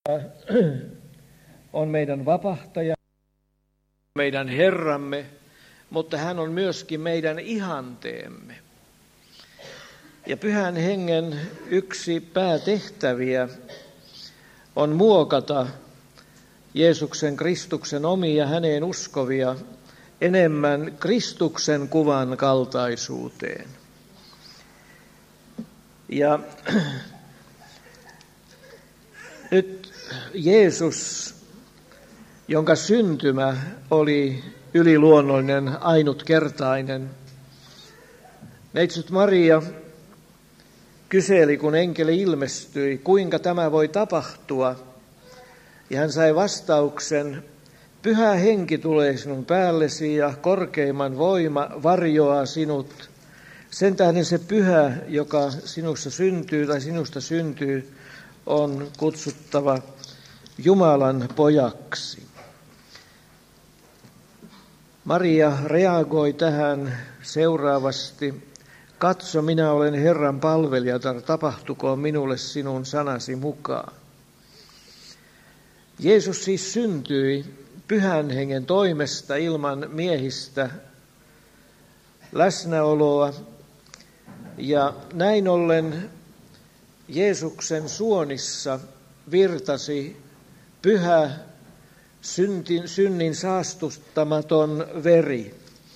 on meidän vapahtaja, meidän Herramme, mutta hän on myöskin meidän ihanteemme. Ja Pyhän Hengen yksi päätehtäviä on muokata Jeesuksen Kristuksen omia häneen uskovia enemmän Kristuksen kuvan kaltaisuuteen. Ja nyt Jeesus, jonka syntymä oli yliluonnollinen, ainutkertainen, neitsyt Maria kyseli, kun enkeli ilmestyi, kuinka tämä voi tapahtua. Ja hän sai vastauksen, Pyhä Henki tulee sinun päällesi ja korkeimman voima varjoaa sinut. Sen tähden se pyhä, joka sinussa syntyy tai sinusta syntyy, on kutsuttava Jumalan pojaksi. Maria reagoi tähän seuraavasti, katso, minä olen Herran palvelijatar, tapahtukoon minulle sinun sanasi mukaan. Jeesus siis syntyi Pyhän Hengen toimesta ilman miehistä läsnäoloa, ja näin ollen Jeesuksen suonissa virtasi pyhä, synnin saastuttamaton veri.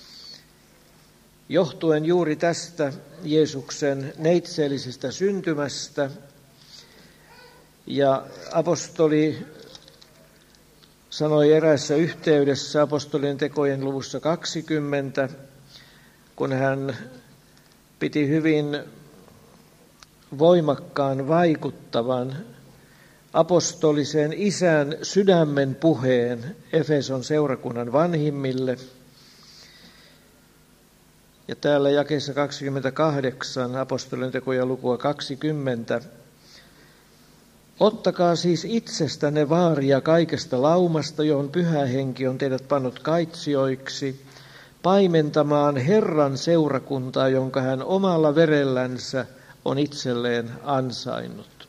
Johtuen juuri tästä Jeesuksen neitseellisestä syntymästä, ja apostoli sanoi eräässä yhteydessä apostolien tekojen luvussa 20, kun hän piti hyvin voimakkaan vaikuttavan apostolisen isän sydämen puheen Efeson seurakunnan vanhimmille. Ja täällä jakeessa 28, apostolien tekojen lukua 20, ottakaa siis itsestänne vaaria kaikesta laumasta, johon Pyhä Henki on teidät pannut kaitsijoiksi, paimentamaan Herran seurakuntaa, jonka hän omalla verellänsä on itselleen ansainnut.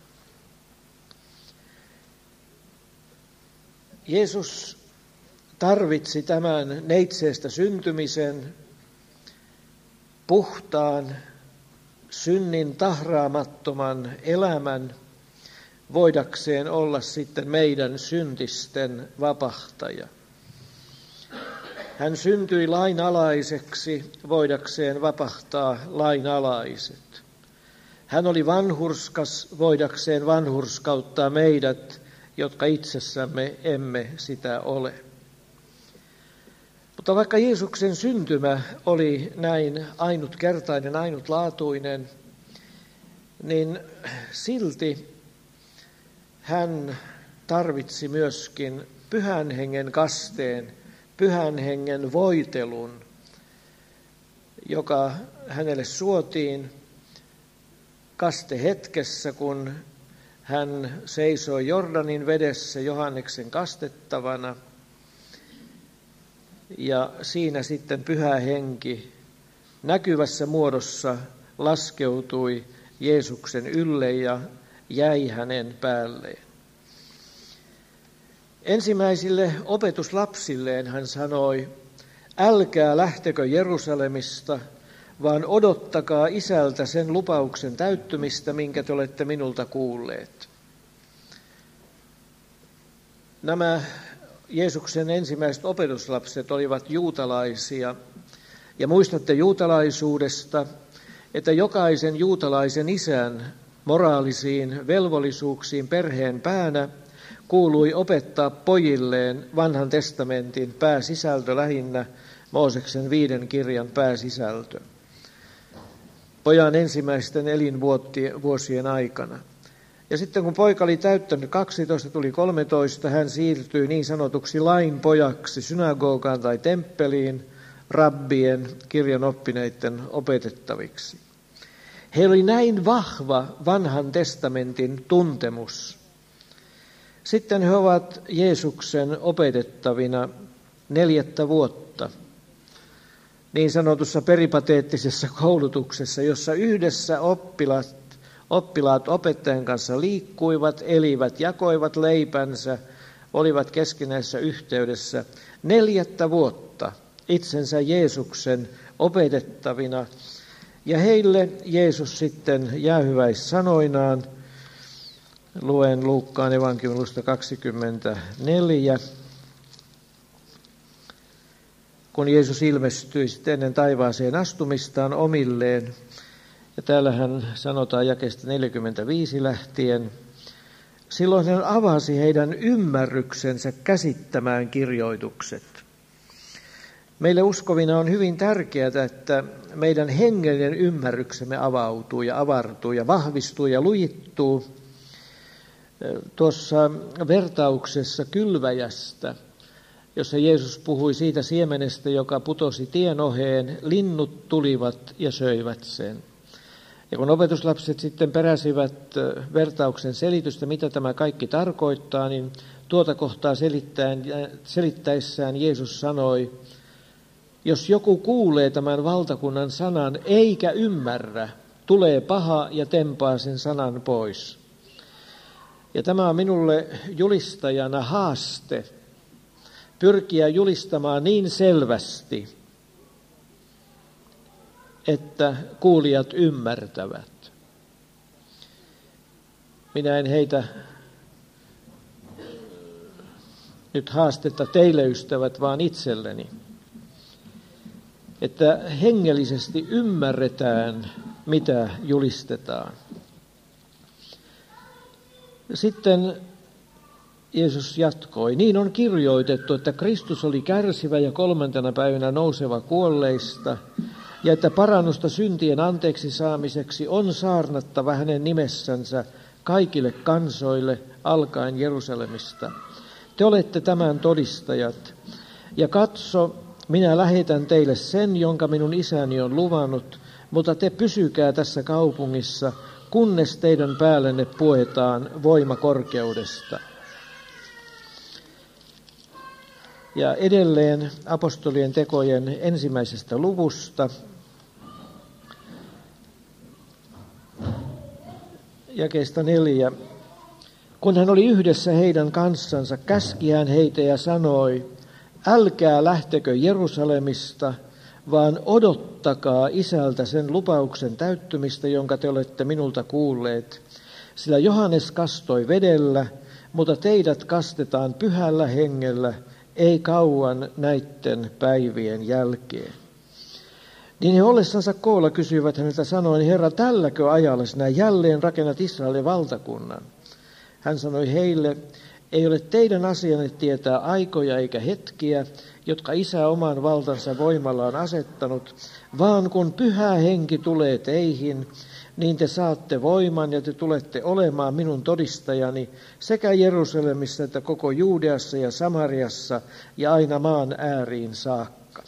Jeesus tarvitsi tämän neitseestä syntymisen, puhtaan, synnin tahraamattoman elämän, voidakseen olla sitten meidän syntisten vapahtaja. Hän syntyi lainalaiseksi, voidakseen vapahtaa lainalaiset. Hän oli vanhurskas, voidakseen vanhurskauttaa meidät, jotka itsessämme emme sitä ole. Mutta vaikka Jeesuksen syntymä oli näin ainutkertainen, ainutlaatuinen, niin silti hän tarvitsi myöskin Pyhän Hengen kasteen, Pyhän Hengen voitelun, joka hänelle suotiin kastehetkessä, kun hän seisoi Jordanin vedessä Johanneksen kastettavana. Ja siinä sitten Pyhä Henki näkyvässä muodossa laskeutui Jeesuksen ylle ja jäi hänen päälleen. Ensimmäisille opetuslapsilleen hän sanoi, älkää lähtekö Jerusalemista, vaan odottakaa Isältä sen lupauksen täyttymistä, minkä te olette minulta kuulleet. Nämä Jeesuksen ensimmäiset opetuslapset olivat juutalaisia, ja muistatte juutalaisuudesta, että jokaisen juutalaisen isän moraalisiin velvollisuuksiin perheen päänä kuului opettaa pojilleen vanhan testamentin pääsisältö, lähinnä Mooseksen 5 kirjan pääsisältö pojan ensimmäisten elinvuosien aikana. Ja sitten kun poika oli täyttänyt 12, tuli 13, hän siirtyi niin sanotuksi lain pojaksi synagogaan tai temppeliin rabbien, kirjan oppineiden opetettaviksi. Heillä oli näin vahva vanhan testamentin tuntemus. Sitten he ovat Jeesuksen opetettavina 4 vuotta niin sanotussa peripateettisessa koulutuksessa, jossa yhdessä oppilaat Oppilaat opettajan kanssa liikkuivat, elivät, jakoivat leipänsä, olivat keskinäisessä yhteydessä 4 vuotta itsensä Jeesuksen opetettavina. Ja heille Jeesus sitten jäähyväissanoinaan, luen Luukkaan evankeliumista 24, kun Jeesus ilmestyi sitten ennen taivaaseen astumistaan omilleen. Ja täällähän sanotaan jakeesta 45 lähtien, silloin hän avasi heidän ymmärryksensä käsittämään kirjoitukset. Meille uskovina on hyvin tärkeää, että meidän hengellinen ymmärryksemme avautuu ja avartuu ja vahvistuu ja lujittuu. Tuossa vertauksessa kylväjästä, jossa Jeesus puhui siitä siemenestä, joka putosi tien oheen, linnut tulivat ja söivät sen. Ja kun opetuslapset sitten peräsivät vertauksen selitystä, mitä tämä kaikki tarkoittaa, niin tuota kohtaa selittäessään Jeesus sanoi, jos joku kuulee tämän valtakunnan sanan eikä ymmärrä, tulee paha ja tempaa sen sanan pois. Ja tämä on minulle julistajana haaste, pyrkiä julistamaan niin selvästi, että kuulijat ymmärtävät. Minä en heitä nyt haastetta teille, ystävät, vaan itselleni. Että hengellisesti ymmärretään, mitä julistetaan. Sitten Jeesus jatkoi, niin on kirjoitettu, että Kristus oli kärsivä ja 3. päivänä nouseva kuolleista, ja että parannusta syntien anteeksi saamiseksi on saarnattava hänen nimessänsä kaikille kansoille, alkaen Jerusalemista. Te olette tämän todistajat, ja katso, minä lähetän teille sen, jonka minun isäni on luvannut, mutta te pysykää tässä kaupungissa, kunnes teidän päällenne puetaan voima korkeudesta. Ja edelleen apostolien tekojen 1. luvusta, jakeesta 4. Kun hän oli yhdessä heidän kanssansa, käski hän heitä ja sanoi, älkää lähtekö Jerusalemista, vaan odottakaa Isältä sen lupauksen täyttymistä, jonka te olette minulta kuulleet. Sillä Johannes kastoi vedellä, mutta teidät kastetaan pyhällä hengellä, ei kauan näitten päivien jälkeen. Niin he ollessansa koolla kysyivät häneltä sanoen, Herra, tälläkö ajalla sinä jälleen rakennat Israelin valtakunnan? Hän sanoi heille, ei ole teidän asianne tietää aikoja eikä hetkiä, jotka Isä oman valtansa voimalla on asettanut, vaan kun Pyhä Henki tulee teihin, niin te saatte voiman ja te tulette olemaan minun todistajani sekä Jerusalemissa että koko Juudeassa ja Samariassa ja aina maan ääriin saakka.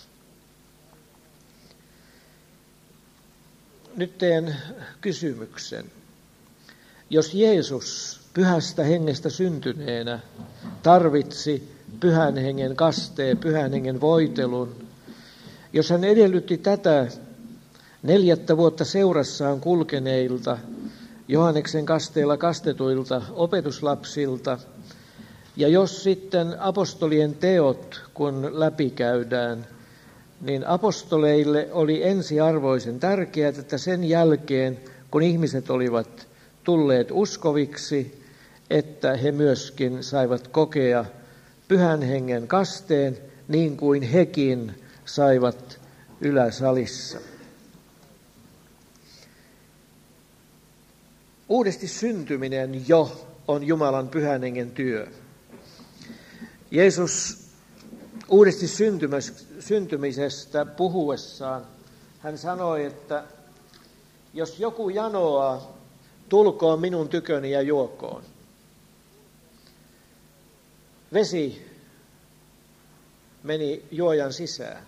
Nyt teen kysymyksen. Jos Jeesus Pyhästä Hengestä syntyneenä tarvitsi Pyhän Hengen kasteen, Pyhän Hengen voitelun, jos hän edellytti tätä 4 vuotta seurassaan kulkeneilta, Johanneksen kasteella kastetuilta opetuslapsilta, ja jos sitten apostolien teot, kun läpikäydään, niin apostoleille oli ensiarvoisen tärkeää, että sen jälkeen, kun ihmiset olivat tulleet uskoviksi, että he myöskin saivat kokea Pyhän Hengen kasteen, niin kuin hekin saivat yläsalissa. Uudesti syntyminen jo on Jumalan Pyhän Hengen työ. Jeesus uudesti syntymisestä puhuessaan, hän sanoi, että jos joku janoaa, tulkoon minun tyköni ja juokoon. Vesi meni juojan sisään.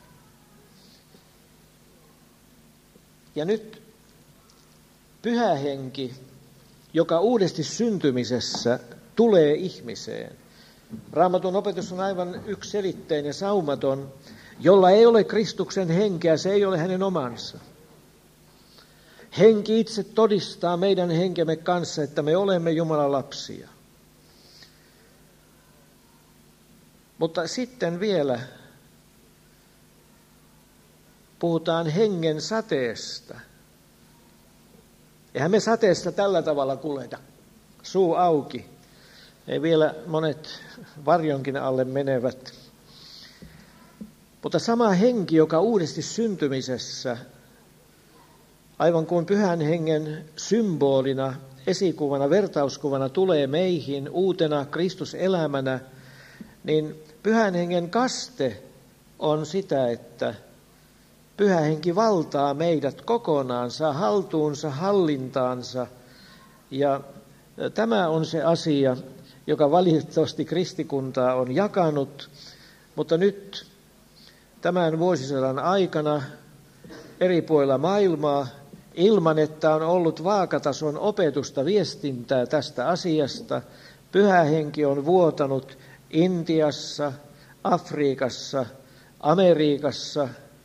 Ja nyt Pyhä Henki, joka uudesti syntymisessä tulee ihmiseen. Raamatun opetus on aivan yksiselitteinen ja saumaton. Jolla ei ole Kristuksen henkeä, se ei ole hänen omansa. Henki itse todistaa meidän henkemme kanssa, että me olemme Jumalan lapsia. Mutta sitten vielä puhutaan hengen sateesta. Eihän me sateesta tällä tavalla kuljeta, suu auki. Ei vielä monet varjonkin alle menevät. Mutta sama henki, joka uudesti syntymisessä, aivan kuin pyhän hengen symbolina, esikuvana, vertauskuvana tulee meihin uutena Kristuselämänä, niin pyhän hengen kaste on sitä, että pyhä henki valtaa meidät kokonaan, saa haltuunsa, hallintaansa. Ja tämä on se asia, joka valitettavasti kristikuntaa on jakanut, mutta nyt tämän vuosisadan aikana eri puolilla maailmaa, ilman että on ollut vaakatason opetusta, viestintää tästä asiasta, pyhä henki on vuotanut Intiassa, Afrikassa, Amerikassa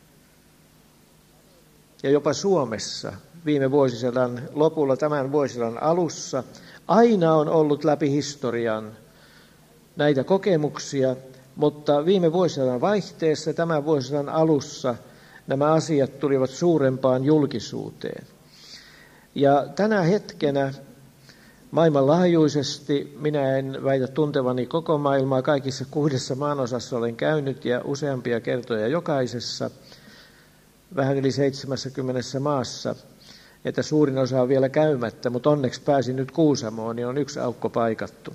ja jopa Suomessa viime vuosisadan lopulla, tämän vuosisadan alussa. Aina on ollut läpi historian näitä kokemuksia, mutta viime vuosisadan vaihteessa, tämän vuosisadan alussa, nämä asiat tulivat suurempaan julkisuuteen. Ja tänä hetkenä maailmanlaajuisesti, minä en väitä tuntevani koko maailmaa, kaikissa 6 maanosassa olen käynyt ja useampia kertoja jokaisessa, vähän yli 70 maassa, että suurin osa on vielä käymättä, mutta onneksi pääsin nyt Kuusamoon, niin on yksi aukko paikattu.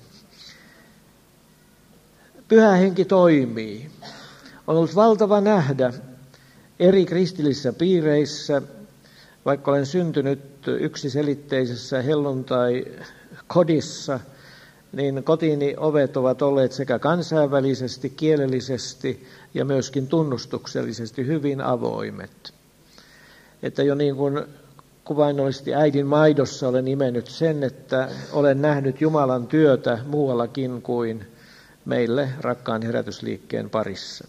Pyhä henki toimii. On ollut valtava nähdä eri kristillisissä piireissä, vaikka olen syntynyt yksiselitteisessä helluntai-kodissa, niin kotiini ovet ovat olleet sekä kansainvälisesti, kielellisesti ja myöskin tunnustuksellisesti hyvin avoimet. Että jo niin kuin kuvainnollisesti äidin maidossa olen imennyt sen, että olen nähnyt Jumalan työtä muuallakin kuin meille rakkaan herätysliikkeen parissa.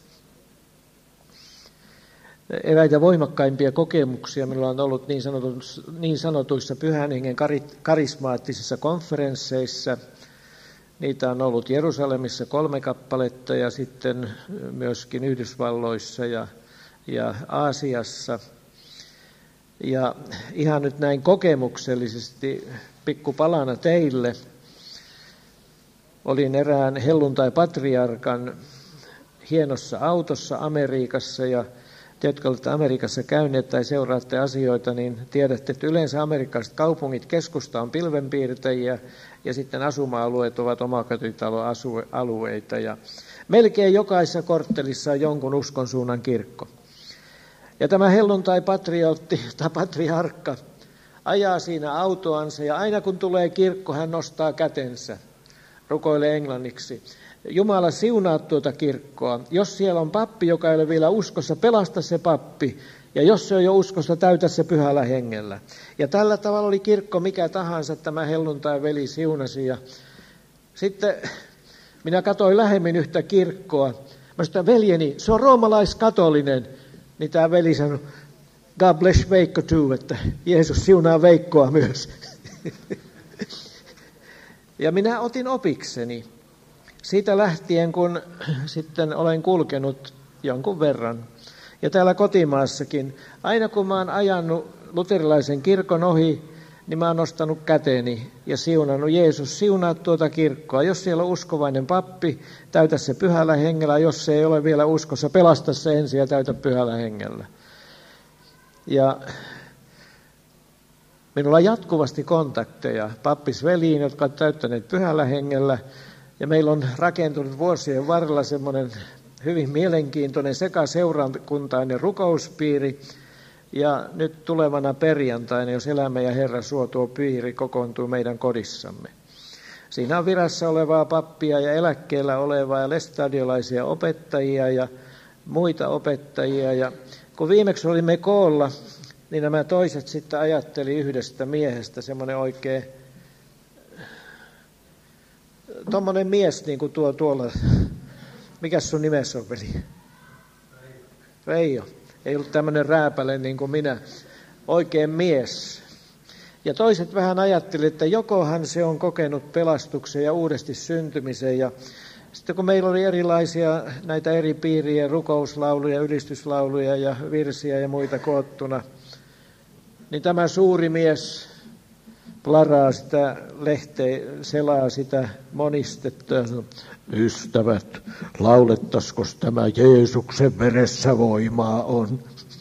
Eräitä voimakkaimpia kokemuksia minulla on ollut niin sanotuissa pyhän hengen karismaattisissa konferensseissa. Niitä on ollut Jerusalemissa 3 kappaletta ja sitten myöskin Yhdysvalloissa ja Aasiassa. Ja ihan nyt näin kokemuksellisesti pikkupalana teille. Olin erään helluntai-patriarkan hienossa autossa Amerikassa ja te, jotka olette Amerikassa käyneet tai seuraatte asioita, niin tiedätte, että yleensä amerikkalaiset kaupungit keskusta on pilvenpiirtäjiä ja sitten asuma-alueet ovat omakotitaloalueita. Ja melkein jokaisessa korttelissa on jonkun uskonsuunnan kirkko. Ja tämä helluntai-patriotti tai patriarkka ajaa siinä autoansa ja aina kun tulee kirkko, hän nostaa kätensä, rukoilee englanniksi. Jumala siunaa tuota kirkkoa. Jos siellä on pappi, joka ei ole vielä uskossa, pelasta se pappi. Ja jos se on jo uskossa, täytä se pyhällä hengellä. Ja tällä tavalla oli kirkko mikä tahansa, tämä helluntai-veli siunasi. Ja sitten minä katsoin lähemmin yhtä kirkkoa. Mä sanoin, veljeni, se on roomalaiskatolinen. Niin tämä veli sanoi, God bless Veikko too, että Jeesus siunaa Veikkoa myös. Ja minä otin opikseni. Siitä lähtien, kun sitten olen kulkenut jonkun verran, ja täällä kotimaassakin, aina kun mä oon ajanut luterilaisen kirkon ohi, niin mä oon nostanut käteni ja siunannut, Jeesus, siunaa tuota kirkkoa. Jos siellä on uskovainen pappi, täytä se pyhällä hengellä. Jos se ei ole vielä uskossa, pelasta se ensin ja täytä pyhällä hengellä. Ja minulla on jatkuvasti kontakteja pappisveliin, jotka ovat täyttäneet pyhällä hengellä. Ja meillä on rakentunut vuosien varrella semmoinen hyvin mielenkiintoinen sekaseurakuntainen rukouspiiri. Ja nyt tulevana perjantaina, jos elämä ja Herra suo, tuo piiri kokoontuu meidän kodissamme. Siinä on virassa olevaa pappia ja eläkkeellä olevaa ja lestadiolaisia opettajia ja muita opettajia. Ja kun viimeksi olimme koolla, niin nämä toiset sitten ajatteli yhdestä miehestä, semmoinen oikein tommoinen mies, niin kuin tuolla, mikäs sun nimessä on, veli? Reijo. Ei ollut tämmöinen rääpäle niin kuin minä. Oikein mies. Ja toiset vähän ajattelivat, että jokohan se on kokenut pelastuksen ja uudesti syntymisen. Ja sitten kun meillä oli erilaisia näitä eri piirien rukouslauluja, ylistyslauluja ja virsiä ja muita koottuna, niin tämä suuri mies plaraa sitä lehteä, selaa sitä monistetta ja sanoo, ystävät, laulettaisiko tämä Jeesuksen veressä voimaa on.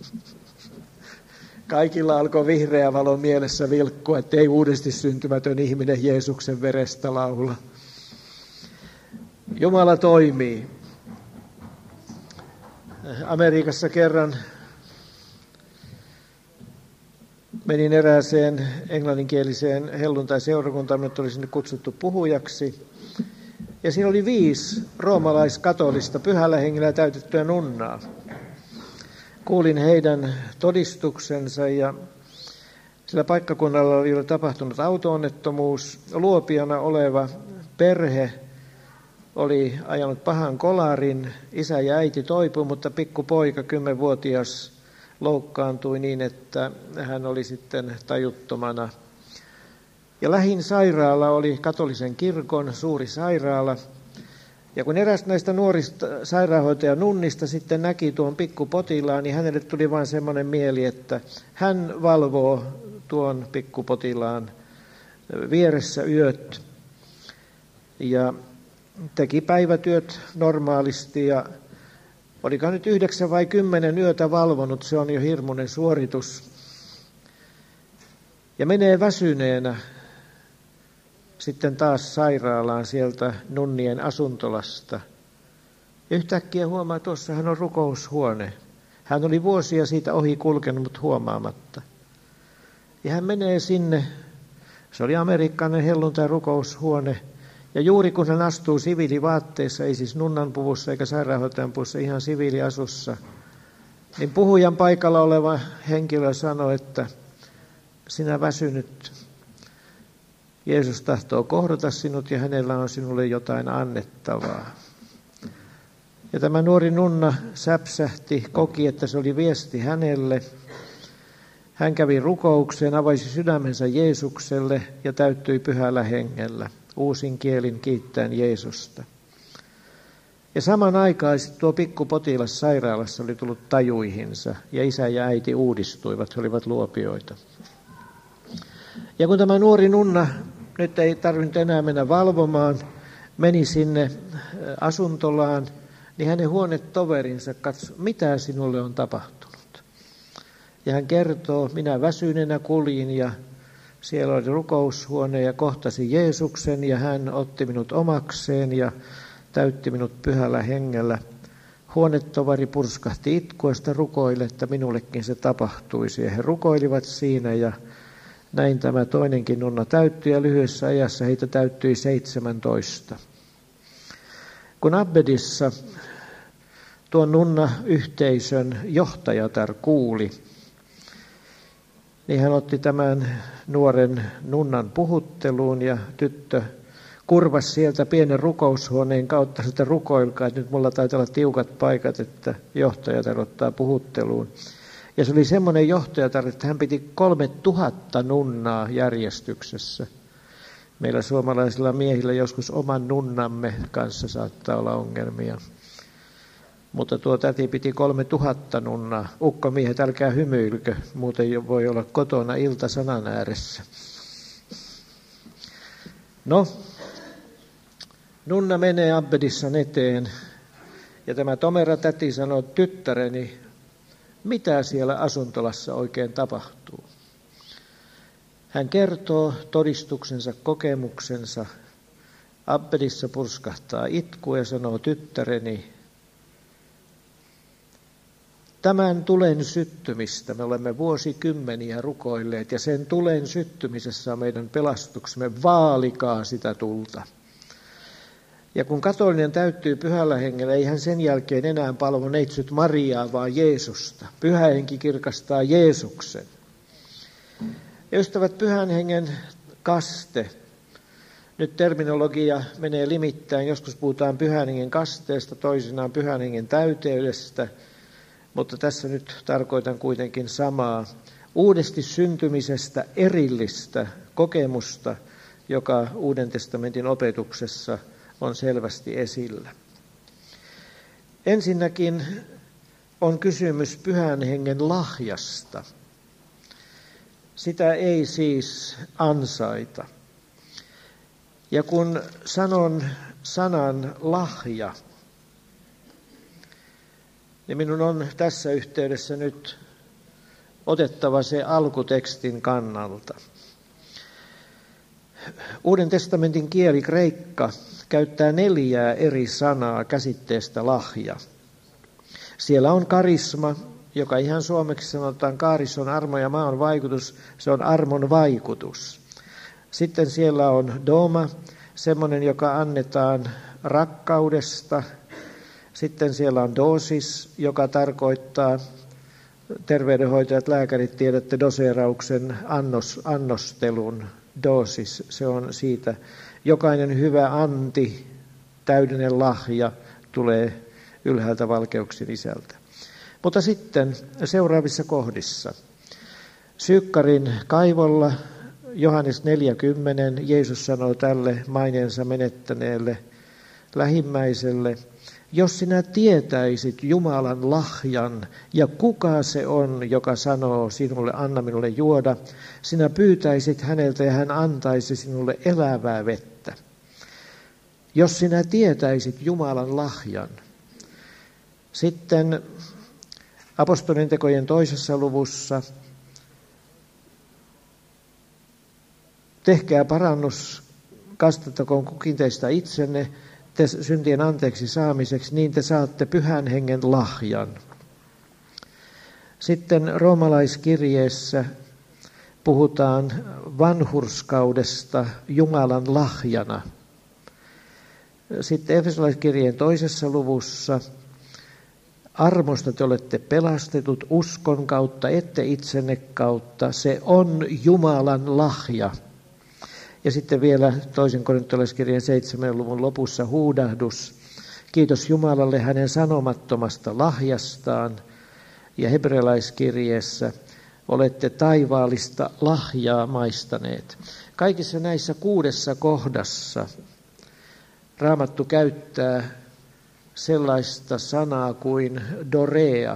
Kaikilla alkoi vihreä valo mielessä vilkkua, että ei uudesti syntymätön ihminen Jeesuksen verestä laula. Jumala toimii. Amerikassa kerran menin erääseen englanninkieliseen helluntai-seurakuntaan, minut oli sinne kutsuttu puhujaksi. Ja siinä oli 5 roomalaiskatolista pyhällä hengellä täytettyä nunnaa. Kuulin heidän todistuksensa ja sillä paikkakunnalla oli jo tapahtunut auto-onnettomuus. Luopiona oleva perhe oli ajanut pahan kolarin. Isä ja äiti toipui, mutta pikkupoika, 10-vuotias, loukkaantui niin, että hän oli sitten tajuttomana. Ja lähin sairaala oli katolisen kirkon suuri sairaala. Ja kun eräs näistä nuorista sairaanhoitajanunnista sitten näki tuon pikkupotilaan, niin hänelle tuli vain semmoinen mieli, että hän valvoo tuon pikkupotilaan vieressä yöt. Ja teki päivätyöt normaalisti ja olikohan nyt 9 vai 10 yötä valvonut, se on jo hirmuinen suoritus. Ja menee väsyneenä sitten taas sairaalaan sieltä nunnien asuntolasta. Ja yhtäkkiä huomaa, että tuossahan on rukoushuone. Hän oli vuosia siitä ohi kulkenut, mutta huomaamatta. Ja hän menee sinne, se oli amerikkalainen helluntai rukoushuone. Ja juuri kun hän astuu siviilivaatteissa, ei siis nunnan puvussa eikä sairaanhoitajan puvussa, ihan siviiliasussa, niin puhujan paikalla oleva henkilö sanoi, että sinä väsynyt, Jeesus tahtoo kohdata sinut ja hänellä on sinulle jotain annettavaa. Ja tämä nuori nunna säpsähti, koki, että se oli viesti hänelle. Hän kävi rukoukseen, avaisi sydämensä Jeesukselle ja täyttyi pyhällä hengellä. Uusin kielin kiittäen Jeesusta. Ja samanaikaisesti tuo pikkupotilas sairaalassa oli tullut tajuihinsa ja isä ja äiti uudistuivat, he olivat luopioita. Ja kun tämä nuori nunna, nyt ei tarvinnut enää mennä valvomaan, meni sinne asuntolaan, niin hänen huonetoverinsa katsoi, mitä sinulle on tapahtunut. Ja hän kertoo, minä väsyneenä kuljin ja siellä oli rukoushuone ja kohtasi Jeesuksen ja hän otti minut omakseen ja täytti minut pyhällä hengellä. Huonetovari purskahti itkuesta rukoille, että minullekin se tapahtuisi. Ja he rukoilivat siinä ja näin tämä toinenkin nunna täyttyi ja lyhyessä ajassa heitä täyttyi 17. Kun Abbedissa tuon nunna-yhteisön johtajatar kuuli, niin hän otti tämän nuoren nunnan puhutteluun ja tyttö kurvasi sieltä pienen rukoushuoneen kautta sitä rukoilkaa, että nyt mulla taitaa olla tiukat paikat, että johtajatar ottaa puhutteluun. Ja se oli semmoinen johtajatar, että hän piti 3000 nunnaa järjestyksessä. Meillä suomalaisilla miehillä joskus oman nunnamme kanssa saattaa olla ongelmia. Mutta tuo täti piti 3000 nunnaa. Ukkomiehet, älkää hymyilkö, muuten voi olla kotona iltasanan ääressä. No, nunna menee Abbedissa eteen ja tämä tomera täti sanoo, tyttäreni, mitä siellä asuntolassa oikein tapahtuu. Hän kertoo todistuksensa, kokemuksensa. Abbedissa purskahtaa itku ja sanoo, tyttäreni, tämän tulen syttymistä me olemme vuosikymmeniä rukoilleet ja sen tulen syttymisessä on meidän pelastuksemme, vaalikaa sitä tulta. Ja kun katolinen täyttyy pyhällä hengellä, ei hän sen jälkeen enää palvo neitsyt Mariaa, vaan Jeesusta. Pyhä henki kirkastaa Jeesuksen. Ja ystävät, pyhän hengen kaste. Nyt terminologia menee limittäin. Joskus puhutaan pyhän hengen kasteesta, toisinaan pyhän hengen täyteydestä. Mutta tässä nyt tarkoitan kuitenkin samaa. uudesti syntymisestä erillistä kokemusta, joka Uuden testamentin opetuksessa on selvästi esillä. Ensinnäkin on kysymys Pyhän Hengen lahjasta. Sitä ei siis ansaita. Ja kun sanon sanan lahja, niin minun on tässä yhteydessä nyt otettava se alkutekstin kannalta. Uuden testamentin kieli kreikka käyttää 4 eri sanaa käsitteestä lahja. Siellä on karisma, joka ihan suomeksi sanotaan kaaris on armo ja maa on vaikutus, se on armon vaikutus. Sitten siellä on doma, semmoinen, joka annetaan rakkaudesta. Sitten siellä on dosis, joka tarkoittaa, terveydenhoitajat, lääkärit, tiedätte doseerauksen annostelun. Dosis, se on siitä. Jokainen hyvä anti, täydellinen lahja tulee ylhäältä valkeuksien isältä. Mutta sitten seuraavissa kohdissa. Syykkarin kaivolla, Johannes 4:10, Jeesus sanoo tälle maineensa menettäneelle lähimmäiselle, jos sinä tietäisit Jumalan lahjan ja kuka se on, joka sanoo sinulle, anna minulle juoda, sinä pyytäisit häneltä ja hän antaisi sinulle elävää vettä. Jos sinä tietäisit Jumalan lahjan. Sitten apostolien tekojen 2. luvussa, tehkää parannus, kastettakoon kukin teistä itsenne, te syntien anteeksi saamiseksi, niin te saatte Pyhän Hengen lahjan. Sitten roomalaiskirjeessä puhutaan vanhurskaudesta Jumalan lahjana. Sitten Efesolaiskirjeen 2. luvussa armosta te olette pelastetut uskon kautta, ette itsenne kautta. Se on Jumalan lahja. Ja sitten vielä 2. korintolaiskirjeen 7. luvun lopussa huudahdus. Kiitos Jumalalle hänen sanomattomasta lahjastaan. Ja hebrealaiskirjeessä olette taivaallista lahjaa maistaneet. Kaikissa näissä 6 kohdassa Raamattu käyttää sellaista sanaa kuin dorea.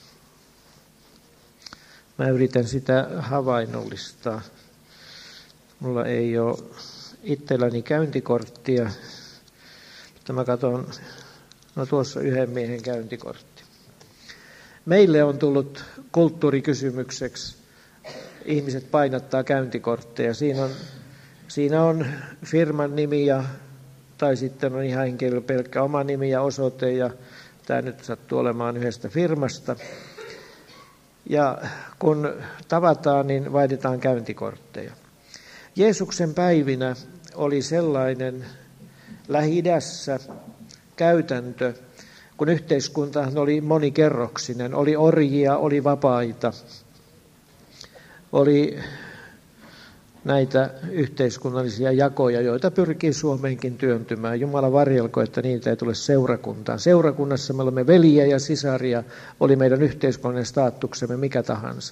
Mä yritän sitä havainnollistaa. Mulla ei ole itselläni käyntikorttia, mutta mä katson, no tuossa yhden miehen käyntikortti. Meille on tullut kulttuurikysymykseksi, ihmiset painattaa käyntikortteja. Siinä on firman nimi tai sitten on ihan henkilö pelkkä oma nimi ja osoite ja tämä nyt sattuu olemaan yhdestä firmasta. Ja kun tavataan, niin vaihdetaan käyntikortteja. Jeesuksen päivinä oli sellainen Lähi-idässä käytäntö, kun yhteiskunta oli monikerroksinen, oli orjia, oli vapaita, oli näitä yhteiskunnallisia jakoja, joita pyrkii Suomeenkin työntymään. Jumala varjelko, että niitä ei tule seurakuntaan. Seurakunnassa me olemme veljiä ja sisaria, oli meidän yhteiskunnallinen statuksemme mikä tahansa.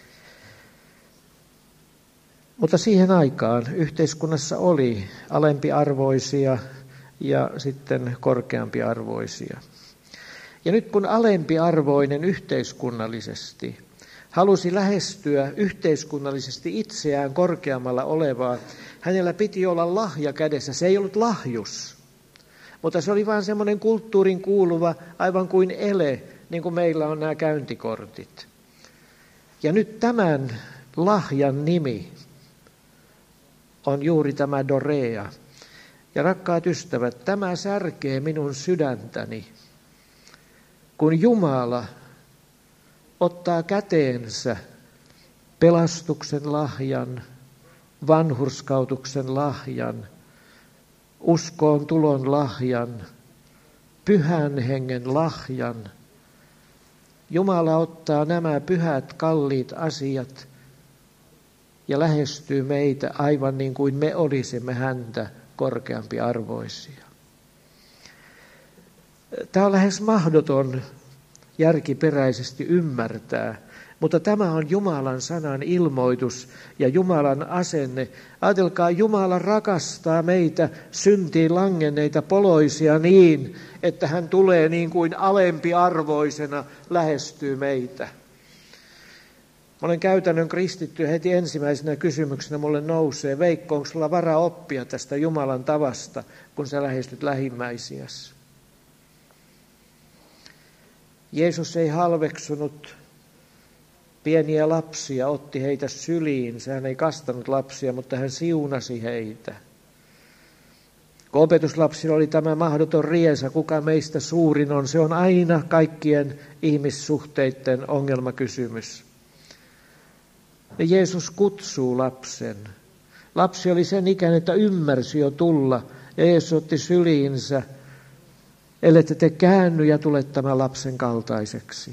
Mutta siihen aikaan yhteiskunnassa oli alempiarvoisia ja sitten korkeampiarvoisia. Ja nyt kun alempiarvoinen yhteiskunnallisesti halusi lähestyä yhteiskunnallisesti itseään korkeammalla olevaa, hänellä piti olla lahja kädessä. Se ei ollut lahjus, mutta se oli vain semmoinen kulttuurin kuuluva, aivan kuin ele, niin kuin meillä on nämä käyntikortit. Ja nyt tämän lahjan nimi on juuri tämä dorea. Ja rakkaat ystävät, tämä särkee minun sydäntäni, kun Jumala ottaa käteensä pelastuksen lahjan, vanhurskautuksen lahjan, uskoon tulon lahjan, Pyhän Hengen lahjan. Jumala ottaa nämä pyhät, kalliit asiat ja lähestyy meitä aivan niin kuin me olisimme häntä korkeampi arvoisia. Tämä on lähes mahdoton järkiperäisesti ymmärtää, Mutta tämä on Jumalan sanan ilmoitus ja Jumalan asenne. Ajatelkaa, Jumala rakastaa meitä syntiin langenneita poloisia niin, että hän tulee niin kuin alempiarvoisena lähestyy meitä. Mä olen käytännön kristitty, heti ensimmäisenä kysymyksenä mulle nousee, Veikko, onko sulla varaa oppia tästä Jumalan tavasta, kun sä lähestyt lähimmäisiäsi? Jeesus ei halveksunut pieniä lapsia, otti heitä syliinsä. Hän ei kastanut lapsia, mutta hän siunasi heitä. Kun opetuslapsilla oli tämä mahdoton riesa, kuka meistä suurin on, se on aina kaikkien ihmissuhteiden ongelmakysymys. Ja Jeesus kutsuu lapsen. Lapsi oli sen ikäinen, että ymmärsi jo tulla, ja Jeesus otti syliinsä, ellette te käänny ja tule tämän lapsen kaltaiseksi.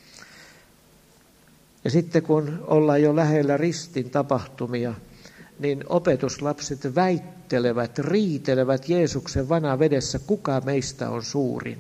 Ja sitten kun ollaan jo lähellä ristin tapahtumia, niin opetuslapset väittelevät, riitelevät Jeesuksen vanavedessä, kuka meistä on suurin.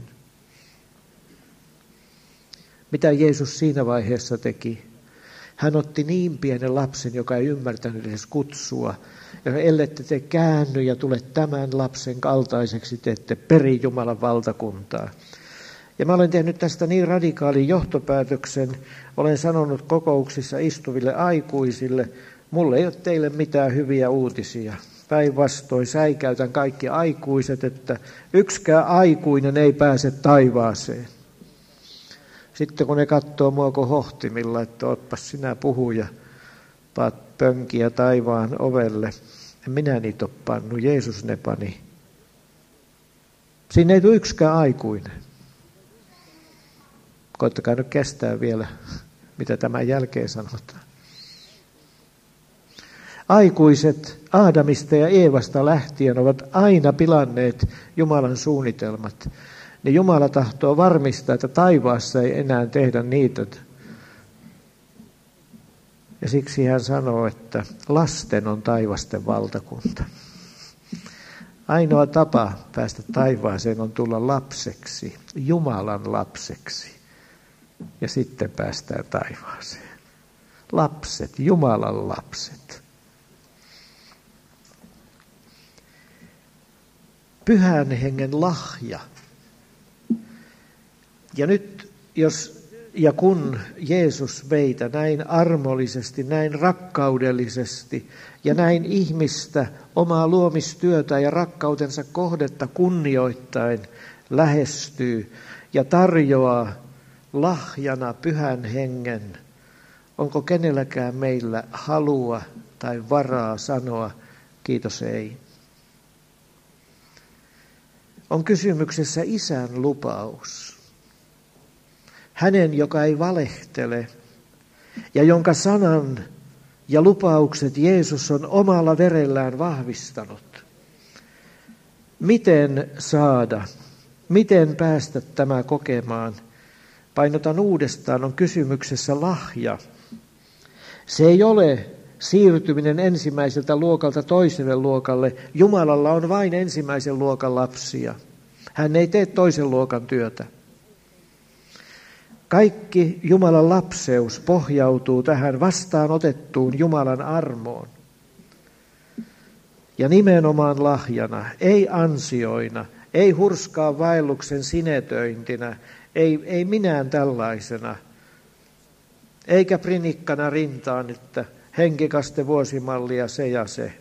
Mitä Jeesus siinä vaiheessa teki? Hän otti niin pienen lapsen, joka ei ymmärtänyt edes kutsua. Ja ellette te käänny ja tule tämän lapsen kaltaiseksi, te ette peri Jumalan valtakuntaa. Ja mä olen tehnyt tästä niin radikaalin johtopäätöksen, olen sanonut kokouksissa istuville aikuisille, mulle ei ole teille mitään hyviä uutisia. Päinvastoin säikäytän kaikki aikuiset, että yksikään aikuinen ei pääse taivaaseen. Sitten kun ne katsoo mua kuin hohtimilla, että ootpas sinä puhuja, paat pönkiä taivaan ovelle. En minä niitä ole pannut, Jeesus ne pani. Siinä ei tule yksikään aikuinen. Koittakaa nyt kestää vielä, mitä tämän jälkeen sanotaan. Aikuiset Aadamista ja Eevasta lähtien ovat aina pilanneet Jumalan suunnitelmat. Niin Jumala tahtoo varmistaa, että taivaassa ei enää tehdä niitä. Ja siksi hän sanoo, että lasten on taivasten valtakunta. Ainoa tapa päästä taivaaseen on tulla lapseksi, Jumalan lapseksi. Ja sitten päästään taivaaseen. Lapset, Jumalan lapset. Pyhän hengen lahja. Ja nyt, jos ja kun Jeesus meitä näin armollisesti, näin rakkaudellisesti ja näin ihmistä, omaa luomistyötä ja rakkautensa kohdetta kunnioittain lähestyy ja tarjoaa lahjana pyhän hengen, onko kenelläkään meillä halua tai varaa sanoa kiitos ei? On kysymyksessä Isän lupaus. Hänen, joka ei valehtele ja jonka sanan ja lupaukset Jeesus on omalla verellään vahvistanut. Miten saada, miten päästä tämä kokemaan? Painotan uudestaan, on kysymyksessä lahja. Se ei ole siirtyminen ensimmäiseltä luokalta toiselle luokalle. Jumalalla on vain ensimmäisen luokan lapsia. Hän ei tee toisen luokan työtä. Kaikki Jumalan lapseus pohjautuu tähän vastaanotettuun Jumalan armoon. Ja nimenomaan lahjana, ei ansioina, ei hurskaan vaelluksen sinetöintinä, ei minään tällaisena, eikä prinikkana rintaan, että henkikaste vuosimallia se ja se.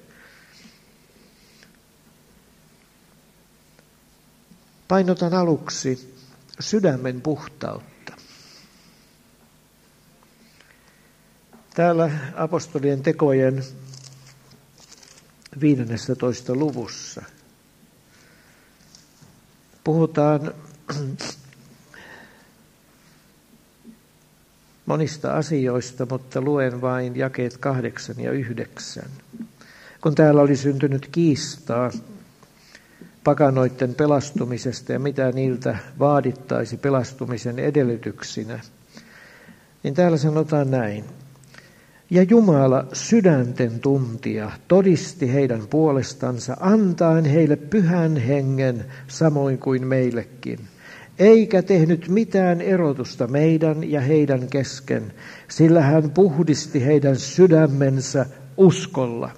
Painotan aluksi sydämen puhtautta. Täällä apostolien tekojen 15. luvussa puhutaan monista asioista, mutta luen vain jakeet 8 ja 9. Kun täällä oli syntynyt kiistaa pakanoiden pelastumisesta ja mitä niiltä vaadittaisi pelastumisen edellytyksinä, niin täällä sanotaan näin. Ja Jumala sydänten tuntija todisti heidän puolestansa, antaen heille pyhän hengen samoin kuin meillekin. eikä tehnyt mitään erotusta meidän ja heidän kesken, sillä hän puhdisti heidän sydämensä uskolla.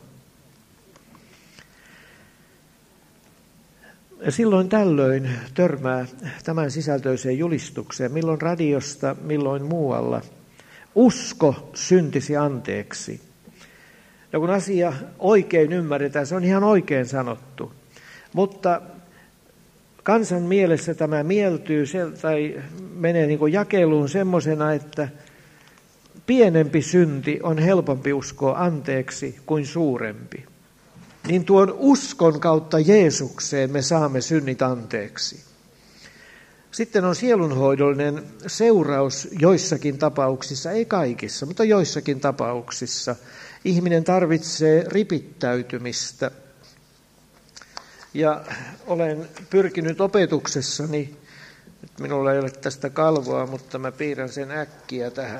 Silloin tällöin törmää tämän sisältöiseen julistukseen, milloin radiosta, milloin muualla. Usko syntisi anteeksi. Ja kun asia oikein ymmärretään, se on ihan oikein sanottu. Mutta kansan mielessä tämä mieltyy tai menee niin kuin jakeluun semmoisena, että pienempi synti on helpompi uskoa anteeksi kuin suurempi. Niin tuon uskon kautta Jeesukseen me saamme synnit anteeksi. Sitten on sielunhoidollinen seuraus joissakin tapauksissa, ei kaikissa, mutta joissakin tapauksissa. Ihminen tarvitsee ripittäytymistä. Ja olen pyrkinyt opetuksessani, nyt minulla ei ole tästä kalvoa, mutta mä piirrän sen äkkiä tähän.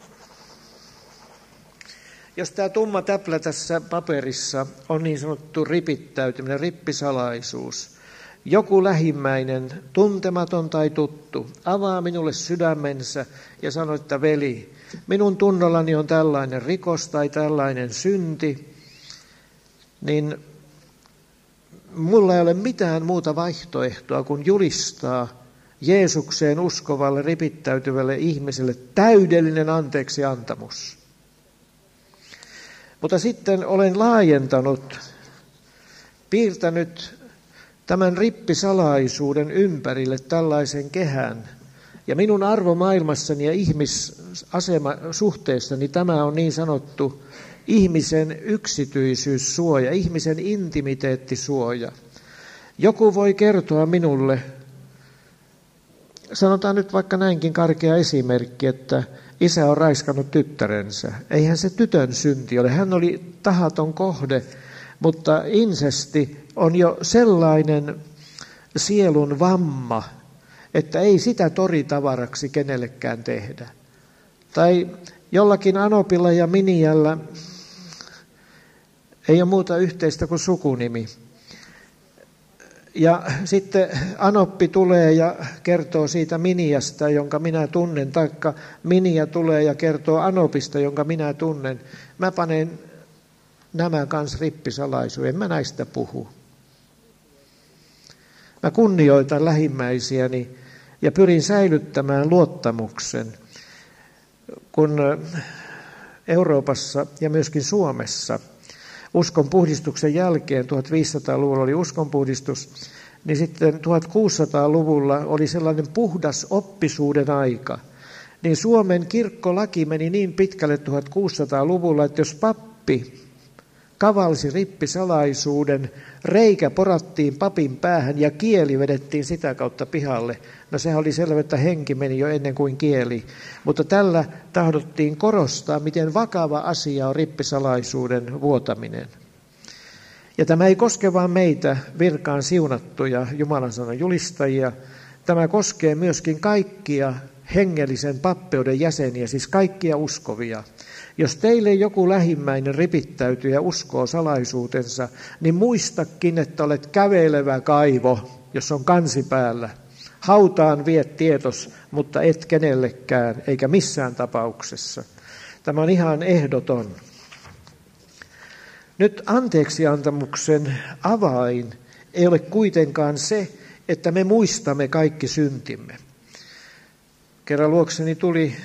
Jos tämä tumma täplä tässä paperissa on niin sanottu ripittäytyminen, rippisalaisuus, joku lähimmäinen, tuntematon tai tuttu, avaa minulle sydämensä ja sanoo, että veli, minun tunnollani on tällainen rikos tai tällainen synti, niin mulla ei ole mitään muuta vaihtoehtoa kuin julistaa Jeesukseen uskovalle, ripittäytyvälle ihmiselle täydellinen anteeksiantamus. Mutta sitten olen laajentanut, piirtänyt tämän rippisalaisuuden ympärille tällaisen kehän. Ja minun arvomaailmassani ja ihmisasemasuhteessani tämä on niin sanottu ihmisen yksityisyyssuoja, ihmisen intimiteettisuoja. Joku voi kertoa minulle, sanotaan nyt vaikka näinkin karkea esimerkki, että isä on raiskannut tyttärensä. Eihän se tytön synti ole, hän oli tahaton kohde, mutta insesti on jo sellainen sielun vamma, että ei sitä toritavaraksi kenellekään tehdä. Tai jollakin Anopilla ja Miniällä ei ole muuta yhteistä kuin sukunimi. Ja sitten Anoppi tulee ja kertoo siitä Miniasta, jonka minä tunnen, taikka Minia tulee ja kertoo Anopista, jonka minä tunnen. Mä panen nämä kans rippisalaisuuden, en mä näistä puhu. Mä kunnioitan lähimmäisiäni ja pyrin säilyttämään luottamuksen, kun Euroopassa ja myöskin Suomessa uskonpuhdistuksen jälkeen, 1500-luvulla oli uskonpuhdistus, niin sitten 1600-luvulla oli sellainen puhdas oppisuuden aika. Niin Suomen kirkkolaki meni niin pitkälle 1600-luvulla, että jos pappi kavalsi rippisalaisuuden, reikä porattiin papin päähän ja kieli vedettiin sitä kautta pihalle. No sehän oli selvä, että henki meni jo ennen kuin kieli. Mutta tällä tahdottiin korostaa, miten vakava asia on rippisalaisuuden vuotaminen. Ja tämä ei koske vain meitä virkaan siunattuja Jumalan sanan julistajia. Tämä koskee myöskin kaikkia hengellisen pappeuden jäseniä, siis kaikkia uskovia. Jos teille joku lähimmäinen ripittäytyy ja uskoo salaisuutensa, niin muistakin, että olet kävelevä kaivo, jos on kansi päällä. Hautaan viet tietos, mutta et kenellekään, eikä missään tapauksessa. Tämä on ihan ehdoton. Nyt anteeksiantamuksen avain ei ole kuitenkaan se, että me muistamme kaikki syntimme. Kerran luokseni tuli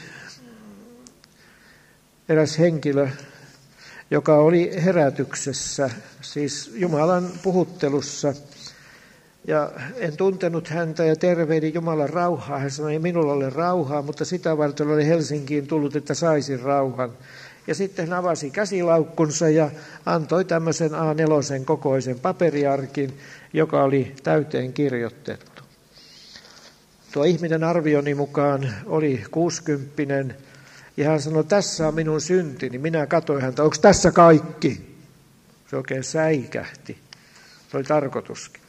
eräs henkilö, joka oli herätyksessä, siis Jumalan puhuttelussa. Ja en tuntenut häntä ja tervehdin Jumalan rauhaa. Hän sanoi, että minulla ole rauhaa, mutta sitä varten oli Helsinkiin tullut, että saisin rauhan. Ja sitten hän avasi käsilaukkunsa ja antoi tämmöisen A4 kokoisen paperiarkin, joka oli täyteen kirjoitettu. Tuo ihminen arvioni mukaan oli 60. Ja hän sanoi, tässä on minun syntini. Minä katsoin häntä, onko tässä kaikki? Se oikein säikähti. Se oli tarkoituskin.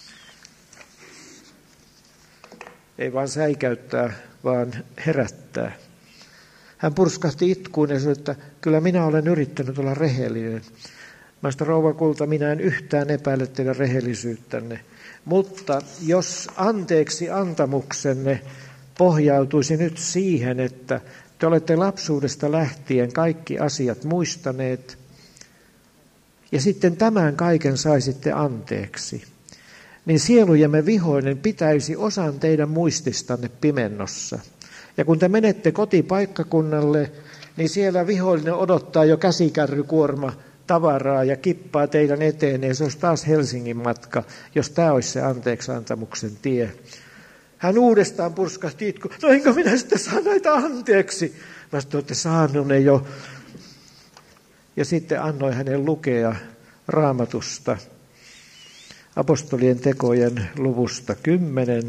Ei vaan säikäyttää, vaan herättää. Hän purskahti itkuun ja sanoi, että kyllä minä olen yrittänyt olla rehellinen. Mä sanoin, rouva kulta, minä en yhtään epäile teidän rehellisyyttänne, mutta jos anteeksi antamuksenne pohjautuisi nyt siihen, että te olette lapsuudesta lähtien kaikki asiat muistaneet ja sitten tämän kaiken saisitte anteeksi, niin sielujemme vihoinen pitäisi osan teidän muististanne pimennossa. Ja kun te menette kotipaikkakunnalle, niin siellä vihollinen odottaa jo käsikärrykuorma tavaraa ja kippaa teidän eteen, ja se olisi taas Helsingin matka, jos tämä olisi se anteeksiantamuksen tie. Hän uudestaan purskahti itku, no enkö minä sitten saa näitä anteeksi? Mä sanoin, olette saanut ne jo. Ja sitten annoin hänen lukea Raamatusta, apostolien tekojen luvusta 10,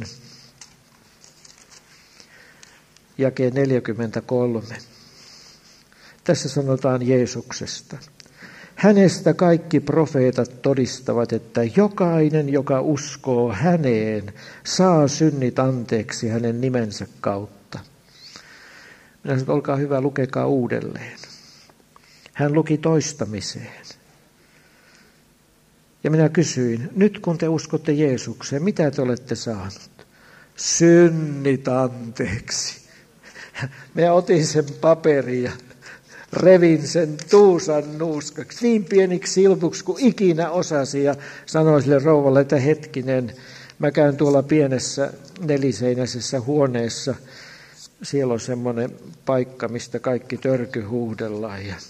jakeen 43. Tässä sanotaan Jeesuksesta. Hänestä kaikki profeetat todistavat, että jokainen, joka uskoo häneen, saa synnit anteeksi hänen nimensä kautta. Minä sanoin, olkaa hyvä, lukekaa uudelleen. Hän luki toistamiseen. Ja minä kysyin, nyt kun te uskotte Jeesukseen, mitä te olette saanut? Synnit anteeksi. Minä otin sen paperin ja revin sen tuusan nuuskaksi, niin pieniksi silpuksi kuin ikinä osasi, ja sanoin sille rouvalle, että hetkinen, mä käyn tuolla pienessä neliseinäisessä huoneessa, siellä on semmoinen paikka, mistä kaikki törky huudellaan, ja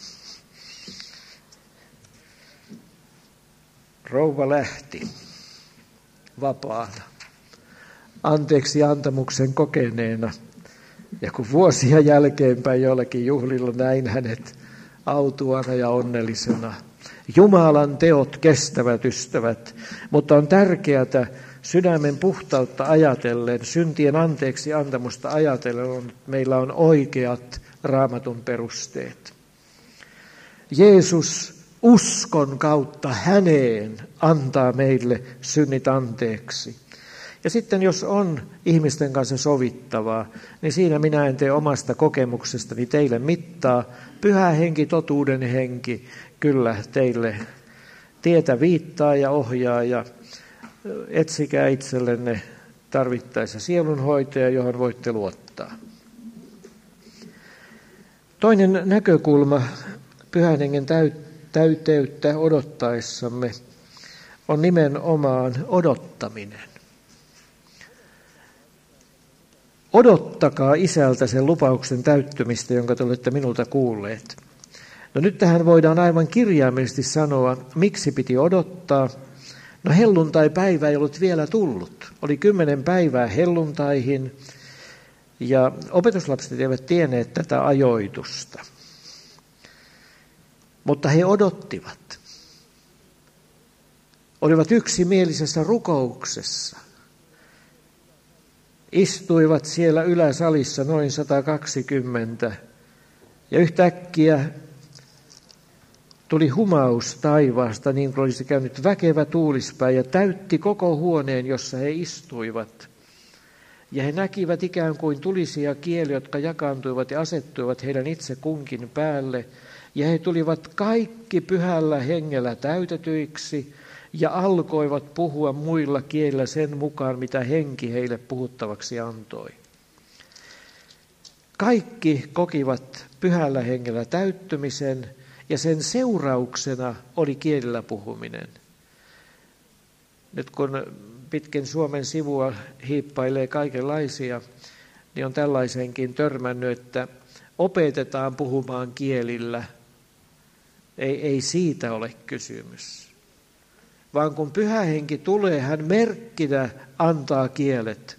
rouva lähti vapaana, anteeksi antamuksen kokeneena. Ja kun vuosia jälkeenpäin jollakin juhlilla näin hänet autuana ja onnellisena. Jumalan teot kestävät, ystävät, mutta on tärkeää sydämen puhtautta ajatellen, syntien anteeksi antamusta ajatellen, että meillä on oikeat Raamatun perusteet. Jeesus uskon kautta häneen antaa meille synnit anteeksi. Ja sitten jos on ihmisten kanssa sovittavaa, niin siinä minä en tee omasta kokemuksestani teille mittaa. Pyhä henki, totuuden henki, kyllä teille tietä viittaa ja ohjaa, ja etsikää itsellenne tarvittaessa sielunhoitaja, johon voitte luottaa. Toinen näkökulma pyhän hengen täyteyttä odottaessamme on nimenomaan odottaminen. Odottakaa Isältä sen lupauksen täyttymistä, jonka te olette minulta kuulleet. No nyt tähän voidaan aivan kirjaimellisesti sanoa, miksi piti odottaa. No helluntai-päivä ei ollut vielä tullut. Oli 10 päivää helluntaihin, ja opetuslapset eivät tienneet tätä ajoitusta. Mutta he odottivat. Olivat yksimielisessä rukouksessa. Istuivat siellä yläsalissa noin 120, ja yhtäkkiä tuli humaus taivaasta, niin kuin olisi käynyt väkevä tuulispää, ja täytti koko huoneen, jossa he istuivat. Ja he näkivät ikään kuin tulisia kieliä, jotka jakaantuivat ja asettuivat heidän itse kunkin päälle, ja he tulivat kaikki pyhällä hengellä täytetyiksi, ja alkoivat puhua muilla kielillä sen mukaan, mitä henki heille puhuttavaksi antoi. Kaikki kokivat pyhällä hengellä täyttymisen, ja sen seurauksena oli kielillä puhuminen. Nyt kun pitkin Suomen sivua hiippailee kaikenlaisia, niin on tällaisenkin törmännyt, että opetetaan puhumaan kielillä. Ei siitä ole kysymys. Vaan kun Pyhä Henki tulee, hän merkkinä antaa kielet.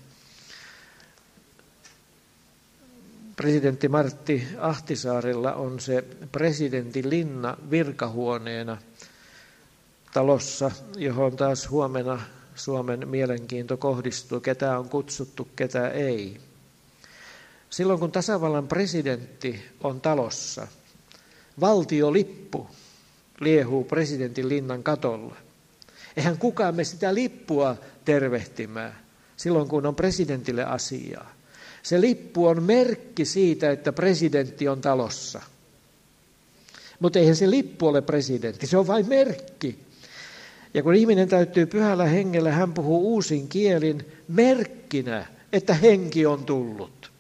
Presidentti Martti Ahtisaarella on se presidentin linna virkahuoneena talossa, johon taas huomenna Suomen mielenkiinto kohdistuu, ketä on kutsuttu, ketä ei. Silloin kun tasavallan presidentti on talossa, valtiolippu liehuu presidentin linnan katolla. Eihän kukaan me sitä lippua tervehtimään silloin, kun on presidentille asiaa. Se lippu on merkki siitä, että presidentti on talossa. Mutta eihän se lippu ole presidentti, se on vain merkki. Ja kun ihminen täyttyy pyhällä hengellä, hän puhuu uusin kielin merkkinä, että henki on tullut.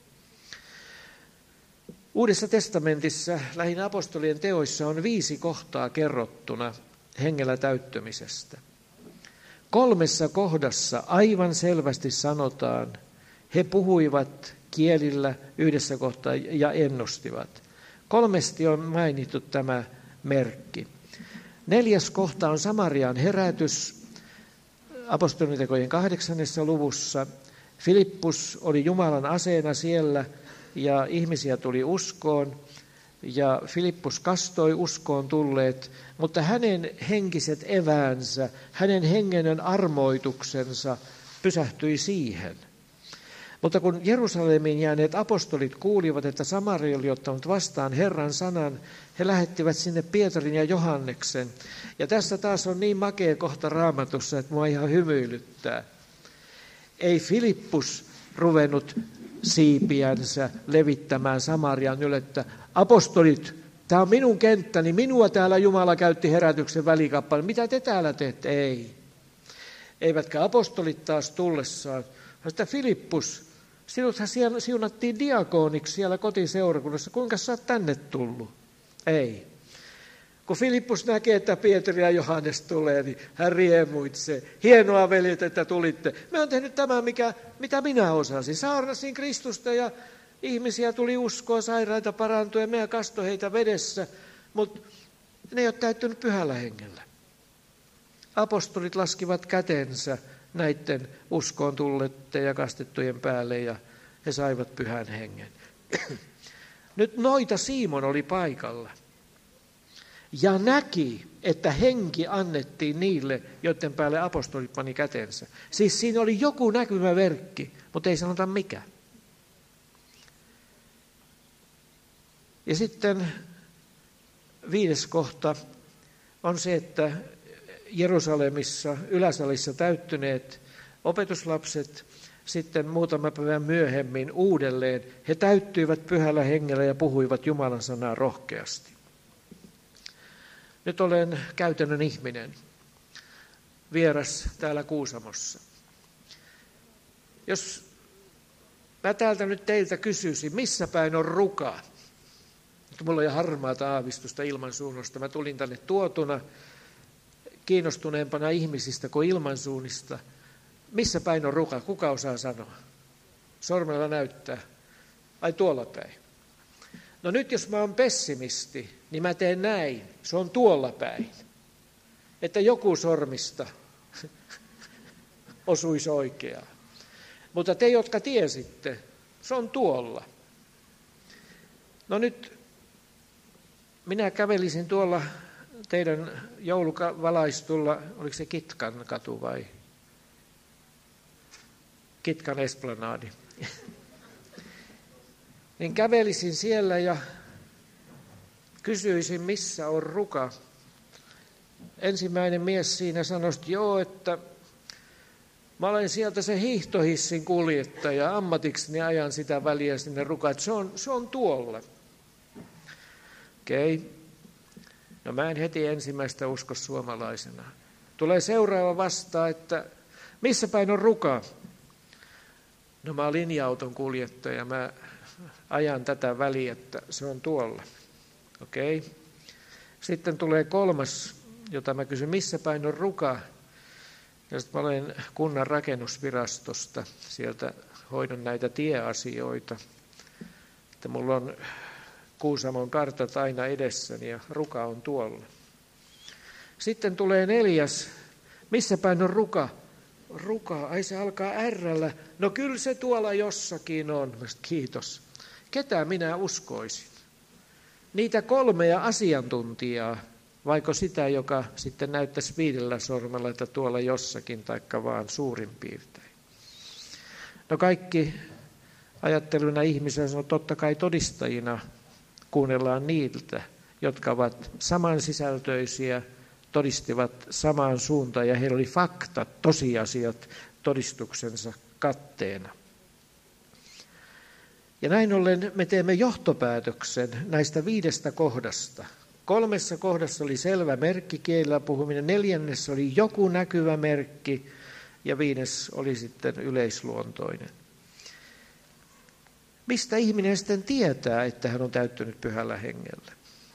Uudessa testamentissa, lähinnä apostolien teoissa, on 5 kohtaa kerrottuna hengellä täyttymisestä. 3 kohdassa aivan selvästi sanotaan, he puhuivat kielillä yhdessä kohtaa ja ennustivat. 3 on mainittu tämä merkki. 4. kohta on Samarian herätys apostolitekojen 8. luvussa. Filippus oli Jumalan aseena siellä ja ihmisiä tuli uskoon. Ja Filippus kastoi uskoon tulleet, mutta hänen henkiset eväänsä, hänen hengenen armoituksensa pysähtyi siihen. Mutta kun Jerusalemiin jääneet apostolit kuulivat, että Samaria oli ottanut vastaan Herran sanan, he lähettivät sinne Pietarin ja Johanneksen. Ja tässä taas on niin makea kohta Raamatussa, että mua ihan hymyilyttää. Ei Filippus ruvennut siipiänsä levittämään Samarian ylettä. Apostolit, tämä on minun kenttäni, minua täällä Jumala käytti herätyksen välikappaleen. Mitä te täällä teette? Ei. Eivätkä apostolit taas tullessaan. Sitä Filippus, sinuthan siunattiin diakoniksi siellä kotiseurakunnassa. Kuinka sä oot tänne tullut? Ei. Kun Filippus näkee, että Pietari ja Johannes tulee, niin hän riemuitsee. Hienoa, veljet, että tulitte. Me on tehnyt tämän, mitä minä osasin. Saarnasin Kristusta ja ihmisiä tuli uskoa, sairaita parantui ja meidän kastoi heitä vedessä. Mutta ne ei ole täyttynyt pyhällä hengellä. Apostolit laskivat kätensä näiden uskoon tulleiden ja kastettujen päälle ja he saivat pyhän hengen. Nyt noita Simon oli paikalla ja näki, että henki annettiin niille, joiden päälle apostolit pani kätensä. Siis siinä oli joku näkymämerkki, mutta ei sanota mikä. Ja sitten 5. kohta on se, että Jerusalemissa yläsalissa täyttyneet opetuslapset sitten muutama päivän myöhemmin uudelleen, he täyttyivät pyhällä hengellä ja puhuivat Jumalan sanaa rohkeasti. Nyt olen käytännön ihminen, vieras täällä Kuusamossa. Jos mä täältä nyt teiltä kysyisin, missä päin on Ruka? Mulla on jo harmaata aavistusta ilmansuunnosta. Mä tulin tänne tuotuna kiinnostuneempana ihmisistä kuin ilmansuunnista. Missä päin on Ruka? Kuka osaa sanoa? Sormella näyttää. Ai tuolla päin. No nyt jos mä oon pessimisti, niin mä teen näin. Se on tuolla päin. Että joku sormista osuisi oikeaan. Mutta te, jotka tiesitte, se on tuolla. No nyt minä kävelisin tuolla teidän jouluvalaistulla, oliko se Kitkan katu vai Kitkan esplanaadi. Niin kävelisin siellä ja kysyisin, missä on Ruka. Ensimmäinen mies siinä sanoi, että joo, että mä olen sieltä se hiihtohissin kuljettaja, ammatikseni ajan sitä väliä sinne Rukaan, että se on tuolla. Okei. No mä en heti ensimmäistä usko suomalaisena. Tulee seuraava vastaan, että missä päin on Ruka? No mä olen linja-auton kuljettaja, mä ajan tätä väliä, että se on tuolla. Okei. Sitten tulee 3, jota mä kysyn, missä päin on Ruka? Ja sitten mä olen kunnan rakennusvirastosta, sieltä hoidon näitä tieasioita. Että mulla on Kuusamon kartat aina edessäni ja Ruka on tuolla. Sitten tulee 4. Missä päin on Ruka? Ruka, ai se alkaa R:llä. No kyllä se tuolla jossakin on. Kiitos. Ketä minä uskoisin? Niitä 3 asiantuntijaa, vaiko sitä, joka sitten näyttäisi 5 sormella, että tuolla jossakin, taikka vaan suurin piirtein. No kaikki ajatteluna ihmisiä sanoo, totta kai todistajina kuunnellaan niiltä, jotka ovat samansisältöisiä, todistivat samaan suuntaan ja heillä oli faktat, tosiasiat todistuksensa katteena. Ja näin ollen me teemme johtopäätöksen näistä 5 kohdasta. 3 kohdassa oli selvä merkki kielellä puhuminen, 4 oli joku näkyvä merkki ja 5 oli sitten yleisluontoinen. Mistä ihminen sitten tietää, että hän on täyttynyt pyhällä hengellä?